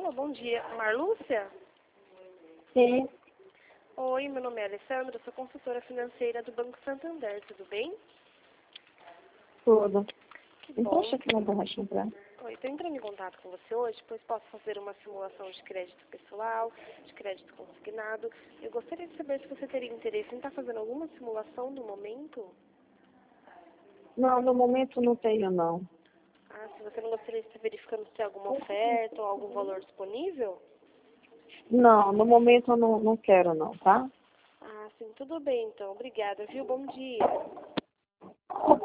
Alô, bom dia. Marlúcia? Sim, Oi, meu nome é Alessandra, sou consultora financeira do Banco Santander, tudo bem? tudo. Que Então, bom. acha que não vai comprar? Oi, estou entrando em contato com você hoje, pois posso fazer uma simulação de crédito pessoal, de crédito consignado. Eu gostaria de saber se você teria interesse em estar fazendo alguma simulação no momento. Não, no momento não tenho, não. Ah, se você não gostaria de estar verificando se tem alguma oferta ou algum valor disponível? Não, no momento eu não quero, não, tá? Ah, sim, tudo bem então. Obrigada, viu? Bom dia.